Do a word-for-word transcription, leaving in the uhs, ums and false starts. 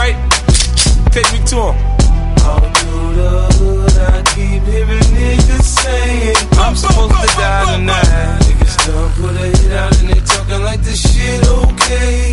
right? Take me to him. All through the hood, I keep hearing niggas saying I'm supposed to die tonight. Niggas done put a hit out and they talking like this shit okay.